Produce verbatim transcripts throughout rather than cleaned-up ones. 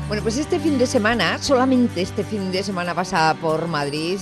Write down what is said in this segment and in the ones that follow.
Bueno, pues este fin de semana, solamente este fin de semana pasa por Madrid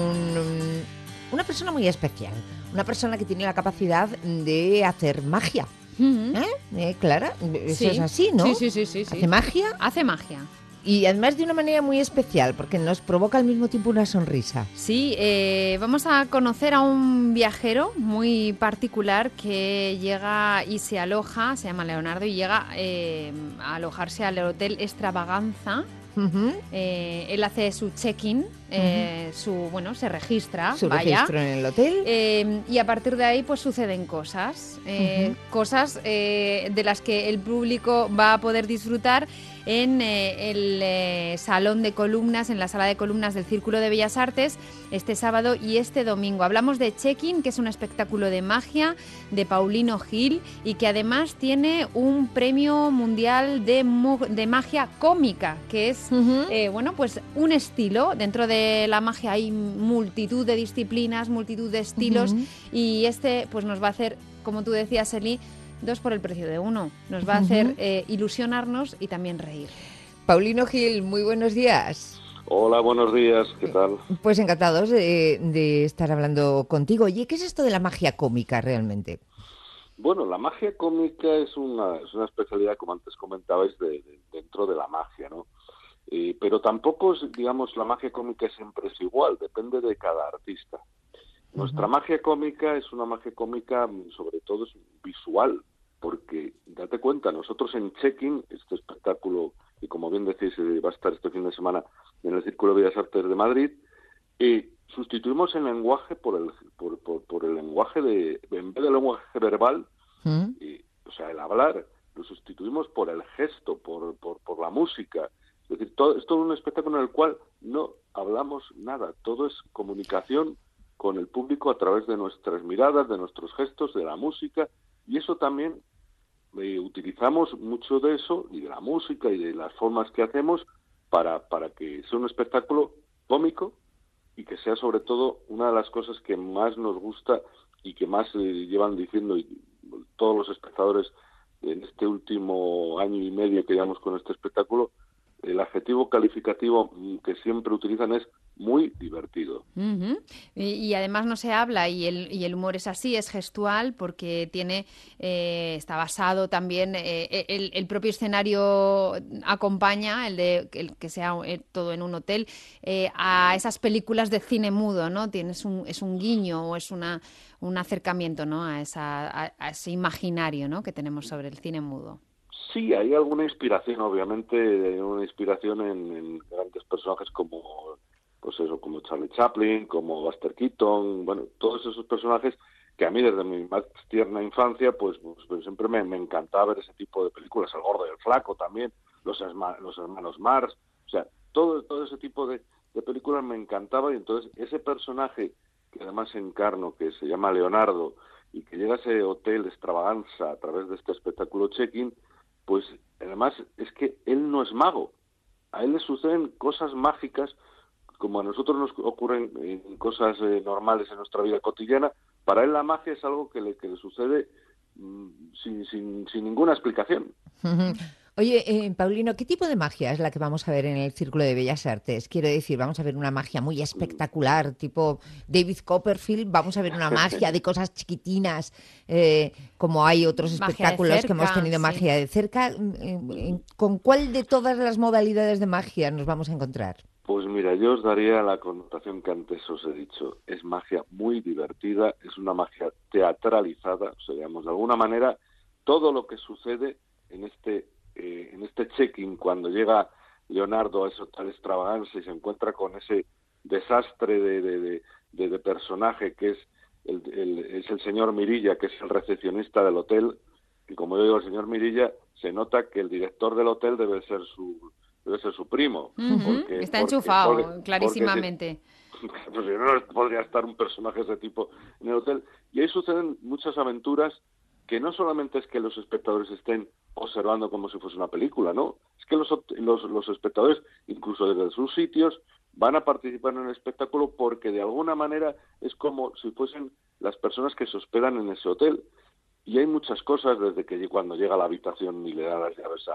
un, una persona muy especial, una persona que tiene la capacidad de hacer magia. Uh-huh. ¿Eh? ¿Eh, Clara? Eso Sí. es así, ¿no? Sí, sí, sí, sí, sí. Hace magia Hace magia. y además de una manera muy especial, porque nos provoca al mismo tiempo una sonrisa. Sí, eh, vamos a conocer a un viajero muy particular que llega y se aloja, se llama Leonardo, y llega eh, a alojarse al Hotel Extravaganza. Uh-huh. Eh, él hace su check-in, eh, uh-huh. su bueno, se registra, su vaya, registro en el hotel, eh, y a partir de ahí pues suceden cosas, eh, uh-huh. cosas eh, de las que el público va a poder disfrutar en eh, el eh, salón de columnas, en la sala de columnas del Círculo de Bellas Artes, este sábado y este domingo. Hablamos de Check-in, que es un espectáculo de magia de Paulino Gil y que además tiene un premio mundial de, mu- de magia cómica, que es uh-huh. eh, bueno, pues un estilo. Dentro de la magia hay multitud de disciplinas, multitud de estilos, uh-huh. y este pues nos va a hacer, como tú decías, Eli, dos por el precio de uno. Nos va a hacer eh, ilusionarnos y también reír. Paulino Gil, muy buenos días. Hola, buenos días, ¿qué tal? Pues encantados de, de estar hablando contigo. Oye, ¿qué es esto de la magia cómica realmente? Bueno, la magia cómica es una, es una especialidad, como antes comentabais, de, de, dentro de la magia, ¿no? Eh, pero tampoco, es, digamos, la magia cómica siempre es igual, depende de cada artista. Nuestra uh-huh. magia cómica es una magia cómica, sobre todo, es visual, porque, date cuenta, nosotros en Check-in, este espectáculo, y como bien decís, va a estar este fin de semana en el Círculo de Bellas Artes de Madrid, eh, sustituimos el lenguaje por el por, por, por el lenguaje de, en vez del lenguaje verbal, uh-huh. eh, o sea, el hablar, lo sustituimos por el gesto, por, por, por la música. Es decir, todo, es todo un espectáculo en el cual no hablamos nada, todo es comunicación con el público a través de nuestras miradas, de nuestros gestos, de la música, y eso también eh, utilizamos mucho de eso, y de la música, y de las formas que hacemos, para, para que sea un espectáculo cómico, y que sea sobre todo una de las cosas que más nos gusta, y que más eh, llevan diciendo y todos los espectadores en este último año y medio que llevamos con este espectáculo. El adjetivo calificativo que siempre utilizan es muy divertido. Uh-huh. Y, y además no se habla, y el, y el humor es así, es gestual, porque tiene eh, está basado también, eh, el, el propio escenario acompaña, el de el que sea eh, todo en un hotel, eh, a esas películas de cine mudo, ¿no? Tienes un, es un guiño o es una un acercamiento, ¿no? a, esa, a, a ese imaginario, ¿no? que tenemos sobre el cine mudo. Sí, hay alguna inspiración, obviamente, hay una inspiración en, en grandes personajes como, pues eso, como Charlie Chaplin, como Buster Keaton, bueno, todos esos personajes que a mí desde mi más tierna infancia, pues, pues, pues siempre me, me encantaba ver ese tipo de películas, El Gordo y el Flaco también, los, esma, los hermanos Marx, o sea, todo, todo ese tipo de, de películas me encantaba, y entonces ese personaje que además encarno, que se llama Leonardo, y que llega a ese hotel extravaganza a través de este espectáculo Check-in, pues además es que él no es mago, a él le suceden cosas mágicas como a nosotros nos ocurren en cosas eh, normales en nuestra vida cotidiana. Para él la magia es algo que le, que le sucede mmm, sin, sin, sin ninguna explicación. Uh-huh. Oye, eh, Paulino, ¿qué tipo de magia es la que vamos a ver en el Círculo de Bellas Artes? Quiero decir, vamos a ver una magia muy espectacular, tipo David Copperfield, vamos a ver una magia de cosas chiquitinas, eh, como hay otros espectáculos cerca, que hemos tenido, sí. magia de cerca. Eh, ¿Con cuál de todas las modalidades de magia nos vamos a encontrar? Pues mira, yo os daría la connotación que antes os he dicho. Es magia muy divertida, es una magia teatralizada, o sea, digamos, de alguna manera, todo lo que sucede en este eh, en este check-in, cuando llega Leonardo a ese hotel extravaganza y se encuentra con ese desastre de, de, de, de, de personaje que es el, el, es el señor Mirilla, que es el recepcionista del hotel, y como yo digo, el señor Mirilla, se nota que el director del hotel debe ser su... debe ser su primo. Uh-huh. Porque, Está porque, enchufado, porque, clarísimamente. Porque si, pues si no podría estar un personaje de ese tipo en el hotel. Y ahí suceden muchas aventuras que no solamente es que los espectadores estén observando como si fuese una película, ¿no? Es que los, los, los espectadores, incluso desde sus sitios, van a participar en el espectáculo porque de alguna manera es como si fuesen las personas que se hospedan en ese hotel. Y hay muchas cosas, desde que cuando llega a la habitación y le da las llaves a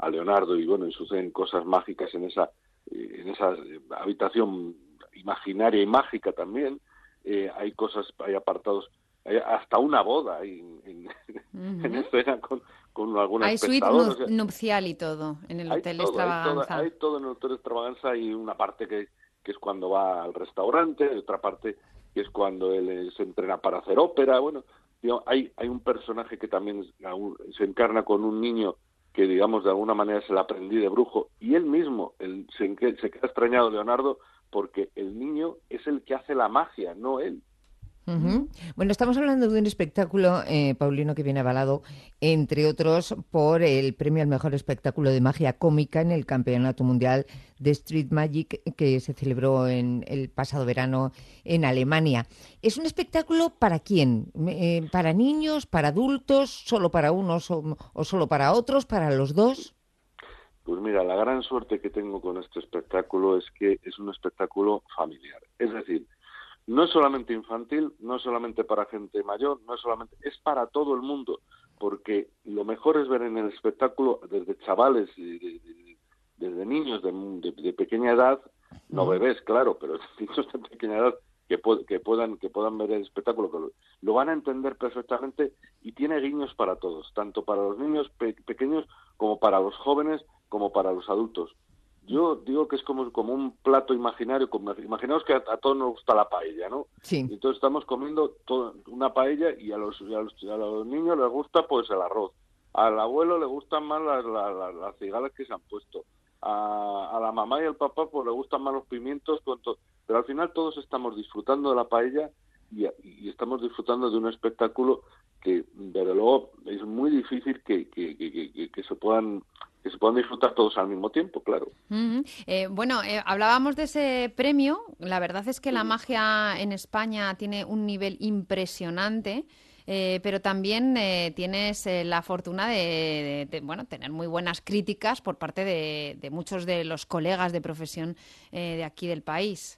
a Leonardo y bueno, y suceden cosas mágicas en esa, en esa habitación imaginaria y mágica también. Eh, hay cosas, hay apartados, hay hasta una boda hay en, en, uh-huh. en escena con, con alguna hay espectadora. Hay suite o sea, nupcial y todo en el Hotel todo, Extravaganza. Hay todo, hay todo en el Hotel Extravaganza. Hay una parte que, que es cuando va al restaurante, hay otra parte que es cuando él se entrena para hacer ópera. Bueno, digamos, hay, hay un personaje que también se encarna con un niño que, digamos, de alguna manera es el aprendiz de brujo, y él mismo, él, se, se queda extrañado, Leonardo, porque el niño es el que hace la magia, no él. Uh-huh. Bueno, estamos hablando de un espectáculo, eh, Paulino, que viene avalado, entre otros, por el premio al mejor espectáculo de magia cómica en el Campeonato Mundial de Street Magic que se celebró en el pasado verano en Alemania. ¿Es un espectáculo para quién? Eh, ¿Para niños, para adultos, solo para unos o, o solo para otros, para los dos? Pues mira, la gran suerte que tengo con este espectáculo es que es un espectáculo familiar. Es decir, no es solamente infantil, no es solamente para gente mayor, no es solamente, es para todo el mundo, porque lo mejor es ver en el espectáculo desde chavales, de, de, de, desde niños de, de, de pequeña edad, no bebés, claro, pero niños de pequeña edad que, pu- que puedan que puedan ver el espectáculo, que lo, lo van a entender perfectamente, y tiene guiños para todos, tanto para los niños pe- pequeños como para los jóvenes, como para los adultos. Yo digo que es como, como un plato imaginario, como, imaginaos que a, a todos nos gusta la paella, ¿no? Sí. Entonces estamos comiendo todo, una paella, y a los, a, los, a los niños les gusta pues el arroz, al abuelo le gustan más las, las, las, las cigalas que se han puesto, a, a la mamá y al papá pues le gustan más los pimientos, con to... pero al final todos estamos disfrutando de la paella y, y estamos disfrutando de un espectáculo que, desde luego, es muy difícil que, que, que, que, que se puedan... que se puedan disfrutar todos al mismo tiempo, claro. Uh-huh. Eh, bueno, eh, hablábamos de ese premio. La verdad es que la magia en España tiene un nivel impresionante, eh, pero también eh, tienes eh, la fortuna de, de, de bueno, tener muy buenas críticas por parte de, de muchos de los colegas de profesión eh, de aquí del país.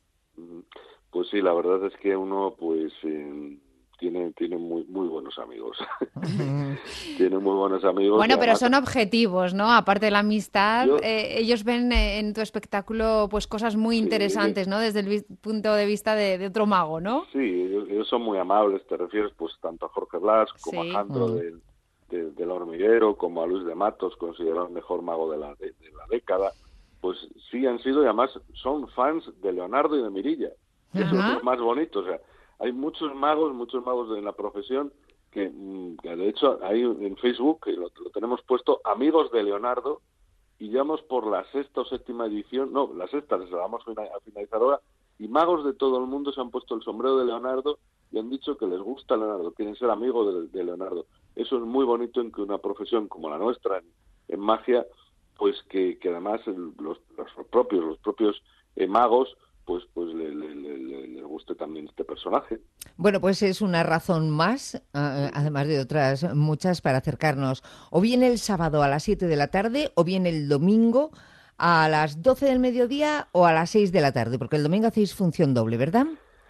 Pues sí, la verdad es que uno, pues... Eh... Tiene, tiene muy muy buenos amigos. Tiene muy buenos amigos. Bueno, pero además, son objetivos, ¿no? Aparte de la amistad, yo, eh, ellos ven eh, en tu espectáculo pues cosas muy sí, interesantes, ¿no? Desde el vi- punto de vista de, de otro mago, ¿no? Sí, ellos, ellos son muy amables. Te refieres pues tanto a Jorge Blas como Sí. a Jandro Mm. del, de, del Hormiguero, como a Luis de Matos, considerado el mejor mago de la, de, de la década. Pues sí han sido, y además son fans de Leonardo y de Mirilla. Eso Ajá. es lo más bonito. O sea, hay muchos magos, muchos magos de la profesión que, que de hecho, hay en Facebook, que lo, lo tenemos puesto, Amigos de Leonardo, y ya vamos por la sexta o séptima edición, no, la sexta, la vamos a finalizar ahora, y magos de todo el mundo se han puesto el sombrero de Leonardo y han dicho que les gusta Leonardo, quieren ser amigos de, de Leonardo. Eso es muy bonito en que una profesión como la nuestra, en, en magia, pues que, que además el, los, los propios, los propios eh, magos, pues pues le, le, le, le guste también este personaje. Bueno, pues es una razón más, uh, además de otras muchas, para acercarnos o bien el sábado a las siete de la tarde o bien el domingo a las doce del mediodía o a las seis de la tarde, porque el domingo hacéis función doble, ¿verdad?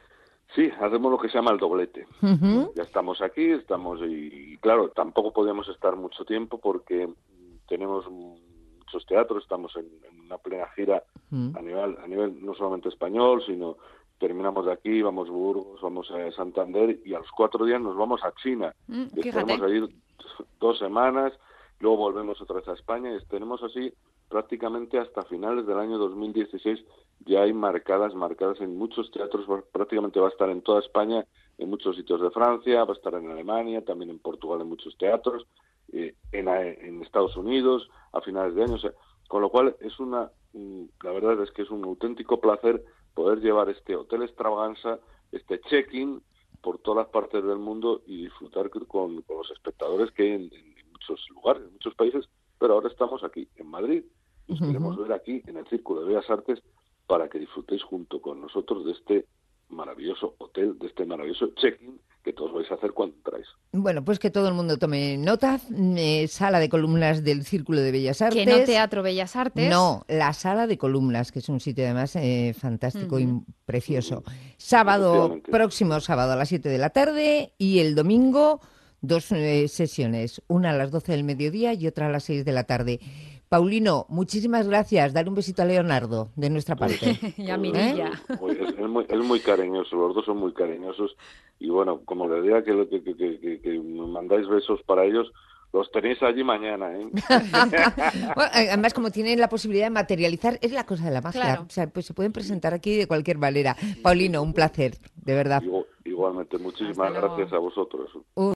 Sí, hacemos lo que se llama el doblete. Uh-huh. Ya estamos aquí, estamos y, y claro, tampoco podemos estar mucho tiempo porque tenemos muchos teatros, estamos en, en una plena gira uh-huh. a nivel a nivel no solamente español, sino terminamos de aquí, vamos a Burgos, vamos a Santander y a los cuatro días nos vamos a China. Mm, estaremos allí dos semanas, luego volvemos otra vez a España y estaremos así prácticamente hasta finales del año dos mil dieciséis. Ya hay marcadas, marcadas en muchos teatros, prácticamente va a estar en toda España, en muchos sitios de Francia, va a estar en Alemania, también en Portugal en muchos teatros, eh, en, en Estados Unidos a finales de año, o sea, con lo cual es una, la verdad es que es un auténtico placer poder llevar este Hotel Extravaganza, este check-in por todas las partes del mundo y disfrutar con, con los espectadores que hay en, en muchos lugares, en muchos países, pero ahora estamos aquí en Madrid y uh-huh. queremos ver aquí en el Círculo de Bellas Artes para que disfrutéis junto con nosotros de este maravilloso hotel, de este maravilloso check-in que todos vais a hacer cuando entráis. Bueno, pues que todo el mundo tome nota. Eh, sala de columnas del Círculo de Bellas Artes. Que no Teatro Bellas Artes. No, la Sala de Columnas, que es un sitio además eh, fantástico uh-huh. y precioso. Uh-huh. Sábado, próximo sábado a las siete de la tarde y el domingo dos eh, sesiones, una a las doce del mediodía y otra a las seis de la tarde. Paulino, muchísimas gracias. Dale un besito a Leonardo de nuestra parte. Y a Mirilla. Muy- es, es muy, es muy cariñoso, los dos son muy cariñosos. Y bueno, como le diga que, lo- que, que, que, que- que me mandáis besos para ellos, los tenéis allí mañana, ¿eh? Bueno, además, como tienen la posibilidad de materializar, es la cosa de la magia. Claro. O sea, pues se pueden presentar aquí de cualquier manera. Paulino, un placer, de verdad. Igual- Igualmente, muchísimas Hasta luego. gracias a vosotros.